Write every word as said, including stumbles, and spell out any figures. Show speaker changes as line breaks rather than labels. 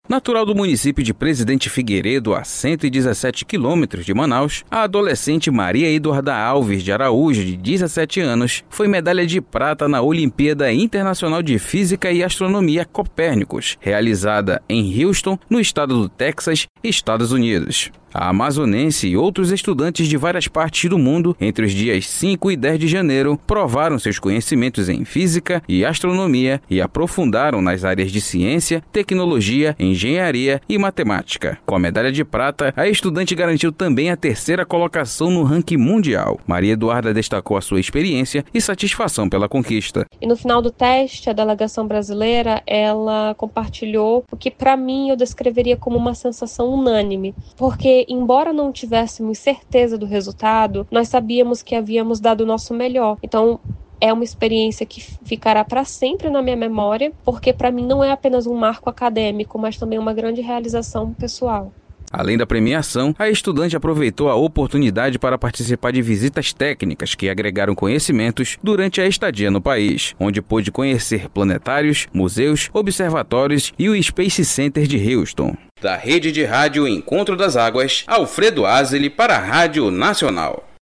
Natural do município de Presidente Figueiredo, a cento e dezessete quilômetros de Manaus, a adolescente Maria Eduarda Alves de Araújo, de dezessete anos, foi medalha de prata na Olimpíada Internacional de Física e Astronomia Copérnicos, realizada em Houston, no estado do Texas, Estados Unidos. A amazonense e outros estudantes de várias partes do mundo, entre os dias cinco e dez de janeiro, provaram seus conhecimentos em física e astronomia e aprofundaram nas áreas de ciência, tecnologia, engenharia e matemática. Com a medalha de prata, a estudante garantiu também a terceira colocação no ranking mundial. Maria Eduarda destacou a sua experiência e satisfação pela conquista.
E no final do teste, a delegação brasileira, ela compartilhou o que para mim eu descreveria como uma sensação unânime, porque embora não tivéssemos certeza do resultado, nós sabíamos que havíamos dado o nosso melhor. Então, é uma experiência que ficará para sempre na minha memória, porque para mim não é apenas um marco acadêmico, mas também uma grande realização pessoal.
Além da premiação, a estudante aproveitou a oportunidade para participar de visitas técnicas que agregaram conhecimentos durante a estadia no país, onde pôde conhecer planetários, museus, observatórios e o Space Center de Houston. Da Rede de Rádio Encontro das Águas, Alfredo Azeli para a Rádio Nacional.